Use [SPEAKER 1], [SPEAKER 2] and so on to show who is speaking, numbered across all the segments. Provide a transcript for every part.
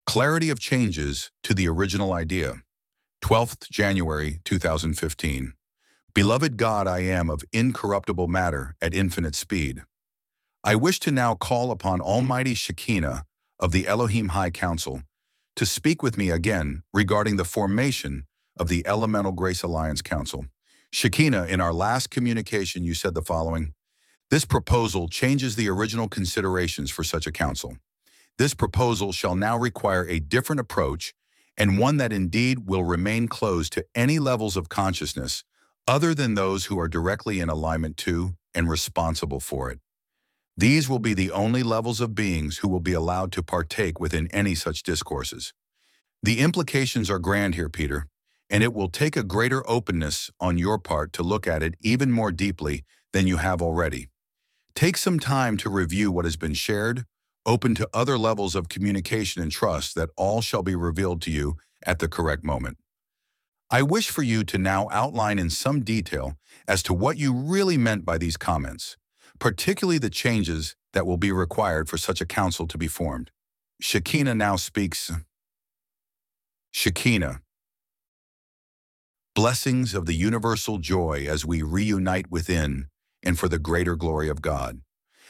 [SPEAKER 1] Clarity of changes to the original idea. 12th January 2015. Beloved God, I am of incorruptible matter at infinite speed. I wish to now call upon Almighty Shekinah of the Elohim High Council to speak with me again regarding the formation of the Elemental Grace Alliance Council. Shekinah, in our last communication, you said the following: this proposal changes the original considerations for such a council. This proposal shall now require a different approach, and one that indeed will remain closed to any levels of consciousness other than those who are directly in alignment to and responsible for it. These will be the only levels of beings who will be allowed to partake within any such discourses. The implications are grand here, Peter, and it will take a greater openness on your part to look at it even more deeply than you have already. Take some time to review what has been shared, open to other levels of communication, and trust that all shall be revealed to you at the correct moment. I wish for you to now outline in some detail as to what you really meant by these comments, particularly the changes that will be required for such a council to be formed. Shekinah now speaks. Shekinah. Blessings of the universal joy as we reunite within and for the greater glory of God.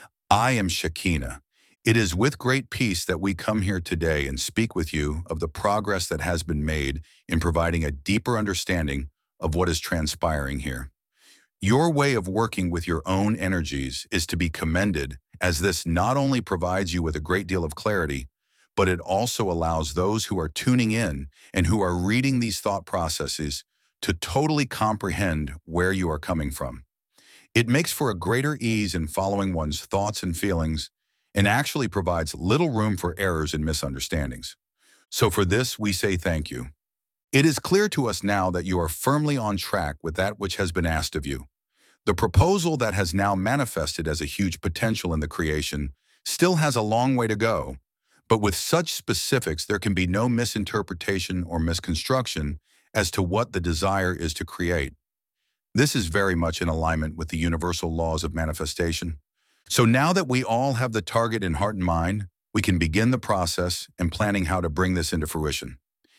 [SPEAKER 1] I am Shekinah. It is with great peace that we come here today and speak with you of the progress that has been made in providing a deeper understanding of what is transpiring here. Your way of working with your own energies is to be commended, as this not only provides you with a great deal of clarity, but it also allows those who are tuning in and who are reading these thought processes to totally comprehend where you are coming from. It makes for a greater ease in following one's thoughts and feelings, and actually provides little room for errors and misunderstandings. So for this, we say thank you. It is clear to us now that you are firmly on track with that which has been asked of you. The proposal that has now manifested as a huge potential in the creation still has a long way to go, but with such specifics, there can be no misinterpretation or misconstruction as to what the desire is to create. This is very much in alignment with the universal laws of manifestation. So now that we all have the target in heart and mind, we can begin the process and planning how to bring this into fruition.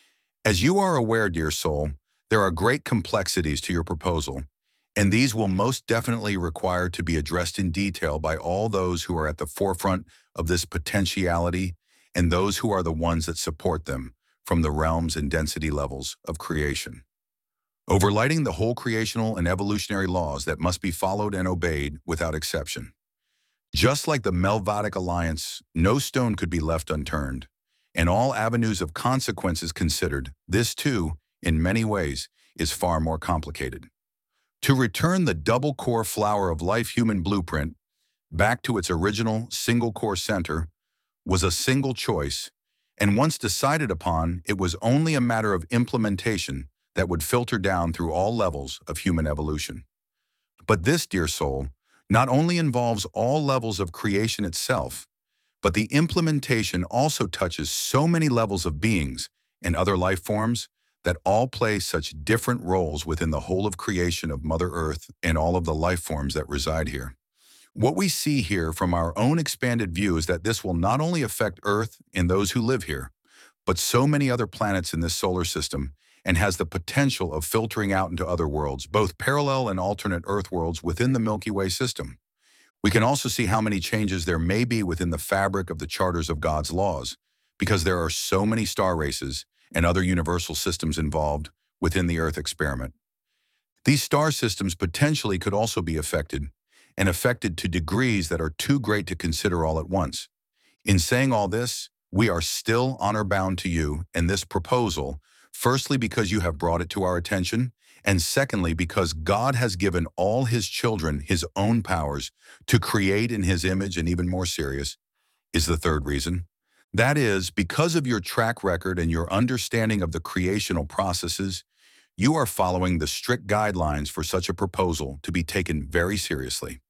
[SPEAKER 1] As you are aware, dear soul, there are great complexities to your proposal, and these will most definitely require to be addressed in detail by all those who are at the forefront of this potentiality and those who are the ones that support them from the realms and density levels of creation. Overlighting the whole creational and evolutionary laws that must be followed and obeyed without exception. Just like the Melvatic Alliance, no stone could be left unturned, and all avenues of consequences considered, this too, in many ways, is far more complicated. To return the double-core flower of life human blueprint back to its original single-core center was a single choice, and once decided upon, it was only a matter of implementation that would filter down through all levels of human evolution. But this, dear soul, not only involves all levels of creation itself, but the implementation also touches so many levels of beings and other life forms that all play such different roles within the whole of creation of Mother Earth and all of the life forms that reside here. What we see here from our own expanded view is that this will not only affect Earth and those who live here, but so many other planets in this solar system, and has the potential of filtering out into other worlds, both parallel and alternate Earth worlds within the Milky Way system. We can also see how many changes there may be within the fabric of the charters of God's laws, because there are so many star races and other universal systems involved within the Earth experiment. These star systems potentially could also be affected, and affected to degrees that are too great to consider all at once. In saying all this, we are still honor-bound to you and this proposal, firstly because you have brought it to our attention, and secondly because God has given all his children his own powers to create in his image, and even more serious is the third reason. That is, because of your track record and your understanding of the creational processes, you are following the strict guidelines for such a proposal to be taken very seriously.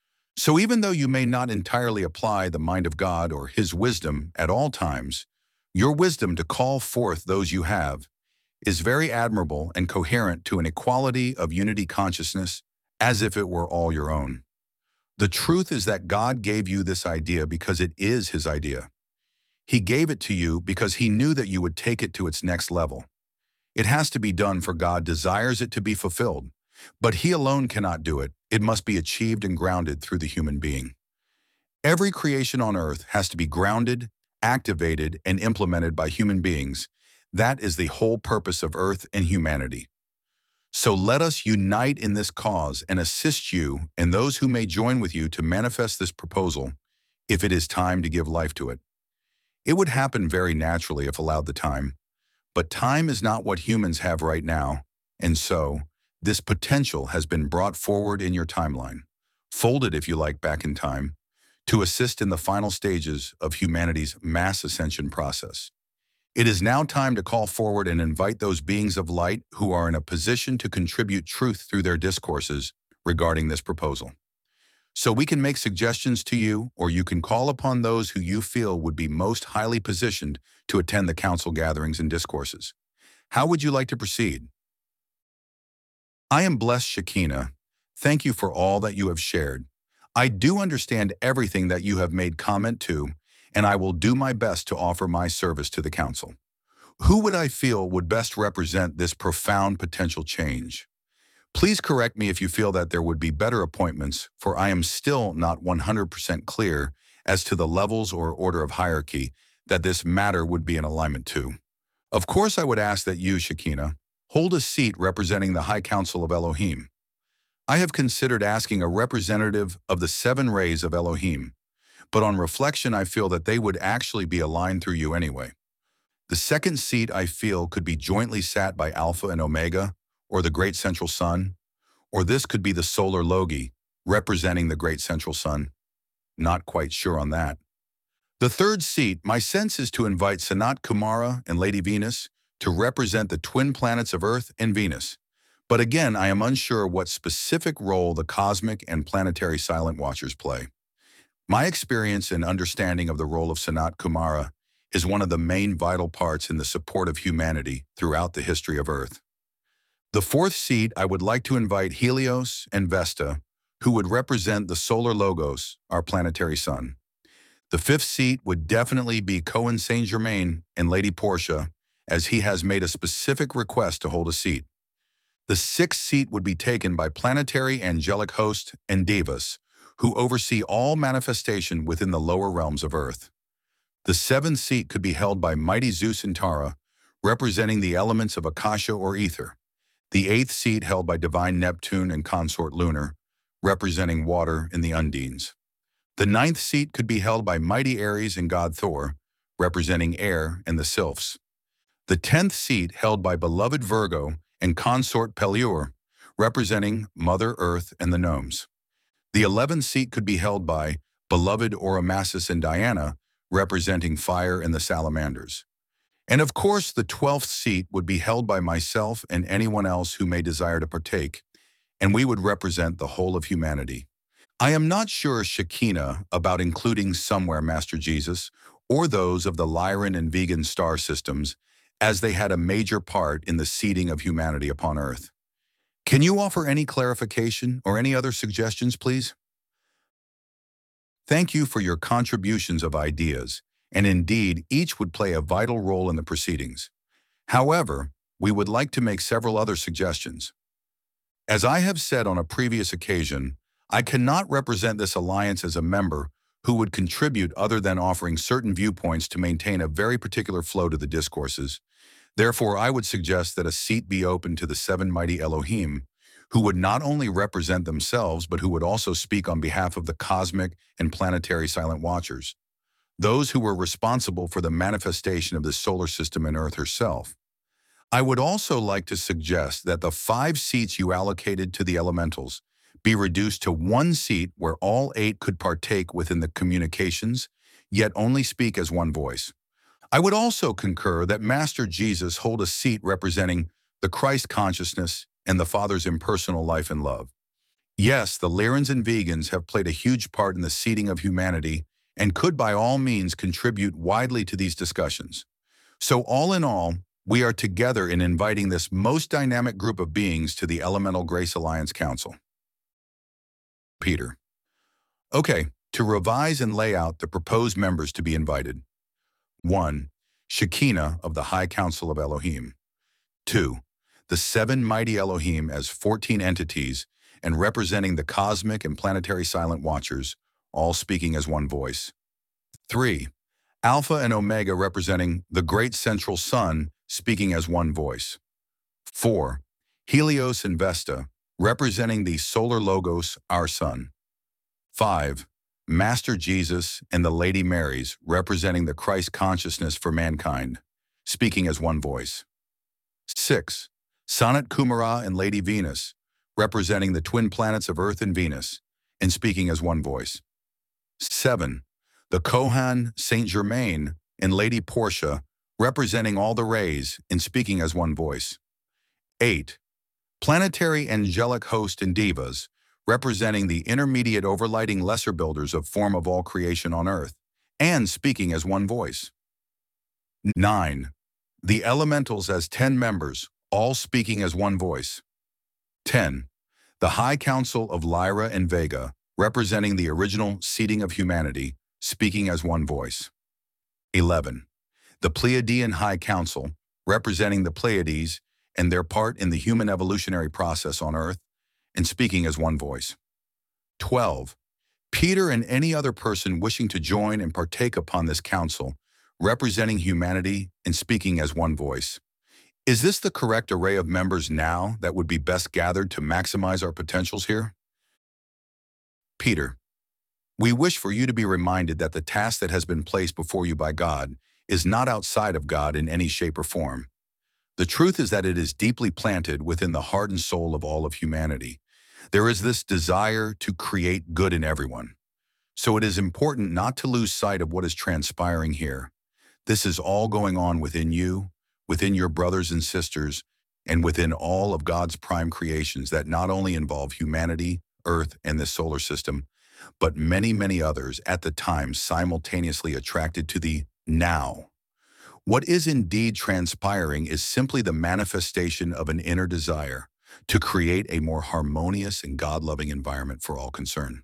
[SPEAKER 1] So even though you may not entirely apply the mind of God or his wisdom at all times, your wisdom to call forth those you have is very admirable and coherent to an equality of unity consciousness as if it were all your own. The truth is that God gave you this idea because it is his idea. He gave it to you because he knew that you would take it to its next level. It has to be done for God desires it to be fulfilled. But he alone cannot do it. It must be achieved and grounded through the human being. Every creation on earth has to be grounded, activated, and implemented by human beings. That is the whole purpose of earth and humanity. So let us unite in this cause and assist you and those who may join with you to manifest this proposal if it is time to give life to it. It would happen very naturally if allowed the time. But time is not what humans have right now, and so this potential has been brought forward in your timeline, folded if you like back in time, to assist in the final stages of humanity's mass ascension process. It is now time to call forward and invite those beings of light who are in a position to contribute truth through their discourses regarding this proposal. So we can make suggestions to you, or you can call upon those who you feel would be most highly positioned to attend the council gatherings and discourses. How would you like to proceed? I am blessed, Shekinah. Thank you for all that you have shared. I do understand everything that you have made comment to, and I will do my best to offer my service to the council. Who would I feel would best represent this profound potential change? Please correct me if you feel that there would be better appointments, for I am still not 100% clear as to the levels or order of hierarchy that this matter would be in alignment to. Of course, I would ask that you, Shekinah, hold a seat representing the High Council of Elohim. I have considered asking a representative of the 7 rays of Elohim, but on reflection I feel that they would actually be aligned through you anyway. The second seat I feel could be jointly sat by Alpha and Omega, or the Great Central Sun, or this could be the Solar Logi, representing the Great Central Sun. Not quite sure on that. The third seat, my sense is to invite Sanat Kumara and Lady Venus to represent the twin planets of Earth and Venus. But again, I am unsure what specific role the cosmic and planetary silent watchers play. My experience and understanding of the role of Sanat Kumara is one of the main vital parts in the support of humanity throughout the history of Earth. The fourth seat, I would like to invite Helios and Vesta, who would represent the solar logos, our planetary sun. The fifth seat would definitely be Cohen Saint Germain and Lady Portia, as he has made a specific request to hold a seat. The sixth seat would be taken by planetary angelic host and devas, who oversee all manifestation within the lower realms of Earth. The seventh seat could be held by mighty Zeus and Tara, representing the elements of Akasha or ether. The eighth seat held by divine Neptune and consort Lunar, representing water in the Undines. The ninth seat could be held by mighty Ares and god Thor, representing air and the Sylphs. The 10th seat held by beloved Virgo and consort Pelure, representing Mother Earth and the Gnomes. The 11th seat could be held by beloved Oromassus and Diana, representing fire and the Salamanders. And of course, the 12th seat would be held by myself and anyone else who may desire to partake, and we would represent the whole of humanity. I am not sure, Shekinah, about including somewhere Master Jesus or those of the Lyran and Vegan star systems, as they had a major part in the seeding of humanity upon Earth. Can you offer any clarification or any other suggestions, please? Thank you for your contributions of ideas, and indeed, each would play a vital role in the proceedings. However, we would like to make several other suggestions. As I have said on a previous occasion, I cannot represent this alliance as a member who would contribute other than offering certain viewpoints to maintain a very particular flow to the discourses. Therefore, I would suggest that a seat be open to the 7 mighty Elohim, who would not only represent themselves, but who would also speak on behalf of the cosmic and planetary silent watchers, those who were responsible for the manifestation of the solar system and Earth herself. I would also like to suggest that the 5 seats you allocated to the elementals be reduced to 1 seat where all 8 could partake within the communications, yet only speak as one voice. I would also concur that Master Jesus hold a seat representing the Christ consciousness and the Father's impersonal life and love. Yes, the Lyrans and Vegans have played a huge part in the seeding of humanity and could by all means contribute widely to these discussions. So all in all, we are together in inviting this most dynamic group of beings to the Elemental Grace Alliance Council. Peter. Okay, to revise and lay out the proposed members to be invited. 1. Shekinah of the High Council of Elohim. 2. The seven mighty Elohim as 14 entities and representing the cosmic and planetary silent watchers, all speaking as one voice. 3. Alpha and Omega representing the great central sun speaking as one voice. 4. Helios and Vesta representing the solar logos, our sun. 5. Master Jesus and the Lady Marys representing the Christ consciousness for mankind, speaking as one voice. 6. Sanat Kumara and Lady Venus representing the twin planets of Earth and Venus and speaking as one voice. 7. The Kohan Saint Germain and Lady Portia representing all the rays and speaking as one voice. 8. Planetary angelic host and divas representing the intermediate overlighting lesser builders of form of all creation on earth and speaking as one voice. 9. The elementals as 10 members, all speaking as one voice. 10. The High Council of Lyra and Vega representing the original seeding of humanity, speaking as one voice. 11. The Pleiadian High Council, representing the Pleiades and their part in the human evolutionary process on Earth, and speaking as one voice. 12. Peter and any other person wishing to join and partake upon this council, representing humanity and speaking as one voice. Is this the correct array of members now that would be best gathered to maximize our potentials here? Peter, we wish for you to be reminded that the task that has been placed before you by God is not outside of God in any shape or form. The truth is that it is deeply planted within the heart and soul of all of humanity. There is this desire to create good in everyone. So it is important not to lose sight of what is transpiring here. This is all going on within you, within your brothers and sisters, and within all of God's prime creations that not only involve humanity, Earth, and this solar system, but many, many others at the time simultaneously attracted to the now. What is indeed transpiring is simply the manifestation of an inner desire to create a more harmonious and God-loving environment for all concerned.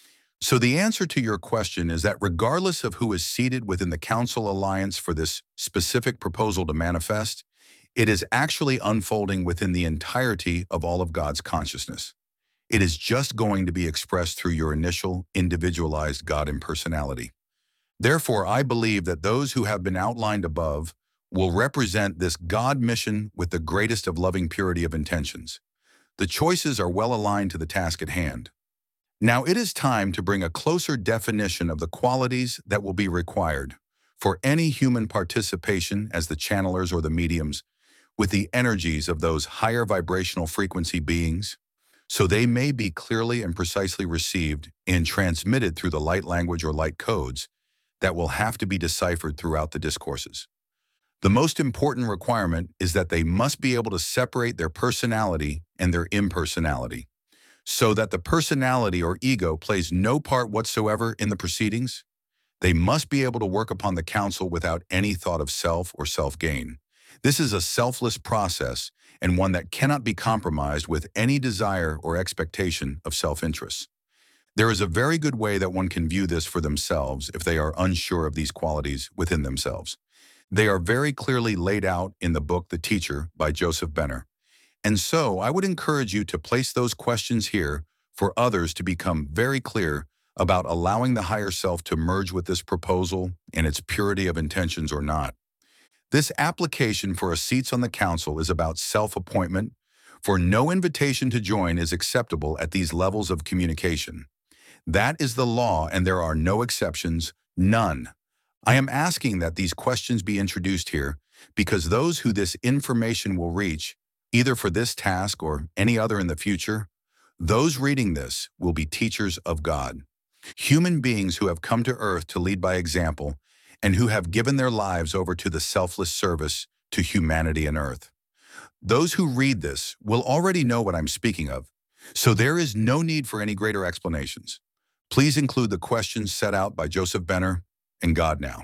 [SPEAKER 1] So the answer to your question is that regardless of who is seated within the Council Alliance for this specific proposal to manifest, it is actually unfolding within the entirety of all of God's consciousness. It is just going to be expressed through your initial, individualized God impersonality. Therefore, I believe that those who have been outlined above will represent this God mission with the greatest of loving purity of intentions. The choices are well aligned to the task at hand. Now it is time to bring a closer definition of the qualities that will be required for any human participation as the channelers or the mediums with the energies of those higher vibrational frequency beings, so they may be clearly and precisely received and transmitted through the light language or light codes that will have to be deciphered throughout the discourses. The most important requirement is that they must be able to separate their personality and their impersonality, so that the personality or ego plays no part whatsoever in the proceedings. They must be able to work upon the council without any thought of self or self-gain. This is a selfless process and one that cannot be compromised with any desire or expectation of self-interest. There is a very good way that one can view this for themselves if they are unsure of these qualities within themselves. They are very clearly laid out in the book The Teacher by Joseph Benner. And so I would encourage you to place those questions here for others to become very clear about allowing the higher self to merge with this proposal and its purity of intentions or not. This application for a seats on the council is about self-appointment, for no invitation to join is acceptable at these levels of communication. That is the law, and there are no exceptions, none. I am asking that these questions be introduced here because those who this information will reach, either for this task or any other in the future, those reading this will be teachers of God, human beings who have come to earth to lead by example and who have given their lives over to the selfless service to humanity and earth. Those who read this will already know what I'm speaking of, so there is no need for any greater explanations. Please include the questions set out by Joseph Benner and God Now.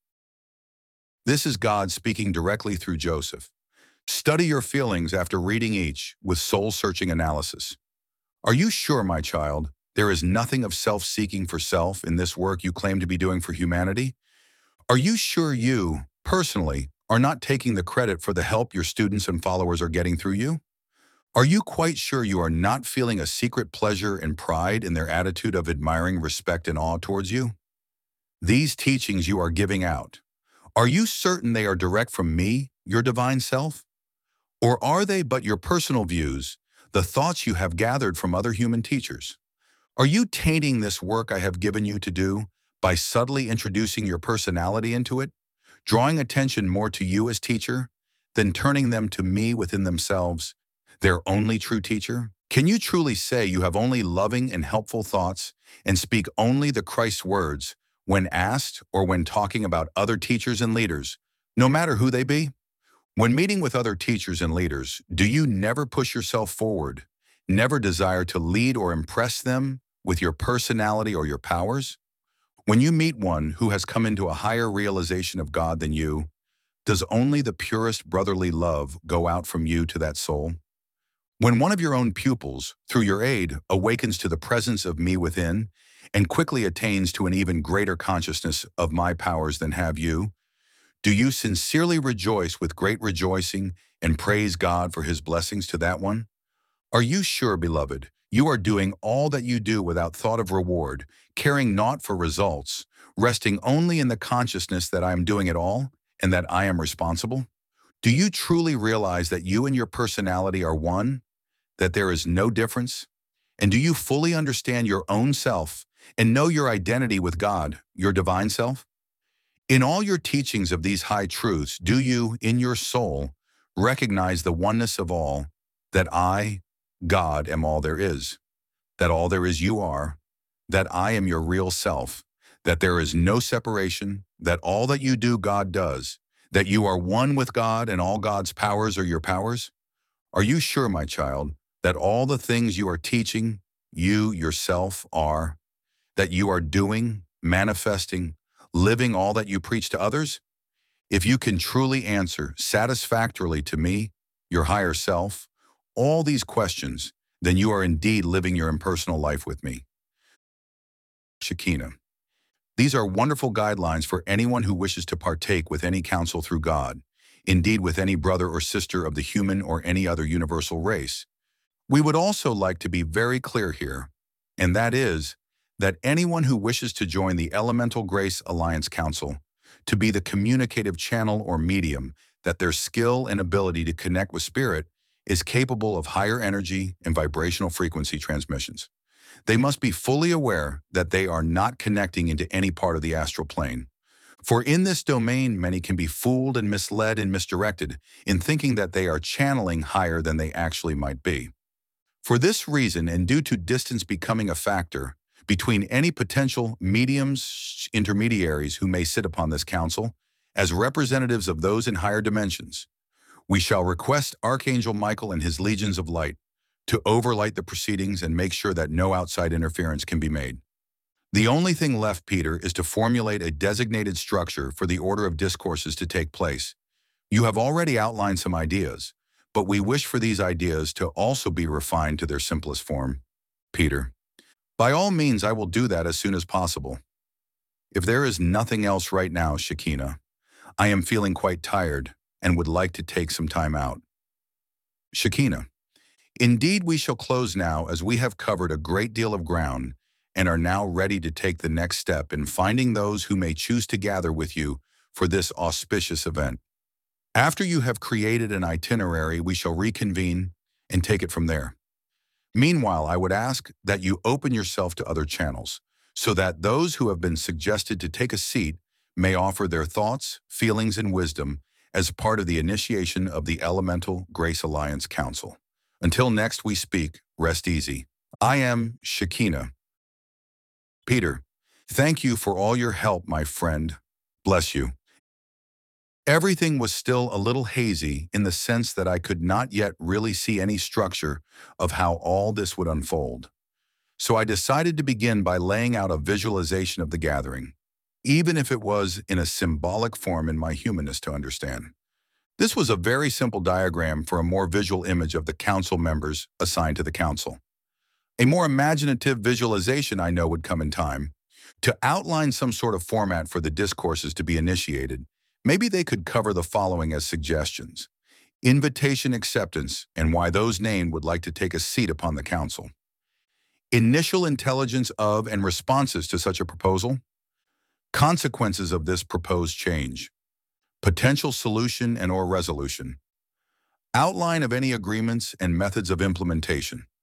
[SPEAKER 1] This is God speaking directly through Joseph. Study your feelings after reading each with soul-searching analysis. Are you sure, my child, there is nothing of self-seeking for self in this work you claim to be doing for humanity? Are you sure you, personally, are not taking the credit for the help your students and followers are getting through you? Are you quite sure you are not feeling a secret pleasure and pride in their attitude of admiring respect and awe towards you? These teachings you are giving out, are you certain they are direct from me, your divine self? Or are they but your personal views, the thoughts you have gathered from other human teachers? Are you tainting this work I have given you to do by subtly introducing your personality into it, drawing attention more to you as teacher, than turning them to me within themselves, their only true teacher? Can you truly say you have only loving and helpful thoughts and speak only the Christ words when asked or when talking about other teachers and leaders, no matter who they be? When meeting with other teachers and leaders, do you never push yourself forward, never desire to lead or impress them with your personality or your powers? When you meet one who has come into a higher realization of God than you, does only the purest brotherly love go out from you to that soul? When one of your own pupils, through your aid, awakens to the presence of me within and quickly attains to an even greater consciousness of my powers than have you, do you sincerely rejoice with great rejoicing and praise God for his blessings to that one? Are you sure, beloved, you are doing all that you do without thought of reward, caring naught for results, resting only in the consciousness that I am doing it all and that I am responsible? Do you truly realize that you and your personality are one, that there is no difference? And do you fully understand your own self and know your identity with God, your divine self? In all your teachings of these high truths, do you, in your soul, recognize the oneness of all, that I, God, am all there is, that all there is you are, that I am your real self, that there is no separation, that all that you do God does, that you are one with God and all God's powers are your powers? Are you sure, my child, that all the things you are teaching, you yourself are, that you are doing, manifesting, living all that you preach to others? If you can truly answer satisfactorily to me, your higher self, all these questions, then you are indeed living your impersonal life with me. Shekinah. These are wonderful guidelines for anyone who wishes to partake with any counsel through God, indeed with any brother or sister of the human or any other universal race. We would also like to be very clear here, and that is that anyone who wishes to join the Elemental Grace Alliance Council to be the communicative channel or medium that their skill and ability to connect with spirit is capable of higher energy and vibrational frequency transmissions. They must be fully aware that they are not connecting into any part of the astral plane. For in this domain, many can be fooled and misled and misdirected in thinking that they are channeling higher than they actually might be. For this reason, and due to distance becoming a factor between any potential mediums, intermediaries who may sit upon this council, as representatives of those in higher dimensions, we shall request Archangel Michael and his legions of light to overlight the proceedings and make sure that no outside interference can be made. The only thing left, Peter, is to formulate a designated structure for the order of discourses to take place. You have already outlined some ideas, but we wish for these ideas to also be refined to their simplest form. Peter. By all means, I will do that as soon as possible. If there is nothing else right now, Shekinah, I am feeling quite tired and would like to take some time out. Shekinah. Indeed, we shall close now as we have covered a great deal of ground and are now ready to take the next step in finding those who may choose to gather with you for this auspicious event. After you have created an itinerary, we shall reconvene and take it from there. Meanwhile, I would ask that you open yourself to other channels so that those who have been suggested to take a seat may offer their thoughts, feelings, and wisdom as part of the initiation of the Elemental Grace Alliance Council. Until next we speak, rest easy. I am Shekinah. Peter, thank you for all your help, my friend. Bless you. Everything was still a little hazy in the sense that I could not yet really see any structure of how all this would unfold. So I decided to begin by laying out a visualization of the gathering, even if it was in a symbolic form in my humanness to understand. This was a very simple diagram for a more visual image of the council members assigned to the council. A more imaginative visualization I know would come in time. To outline some sort of format for the discourses to be initiated, maybe they could cover the following as suggestions: invitation acceptance and why those named would like to take a seat upon the council. Initial intelligence of and responses to such a proposal. Consequences of this proposed change. Potential solution and/or resolution. Outline of any agreements and methods of implementation.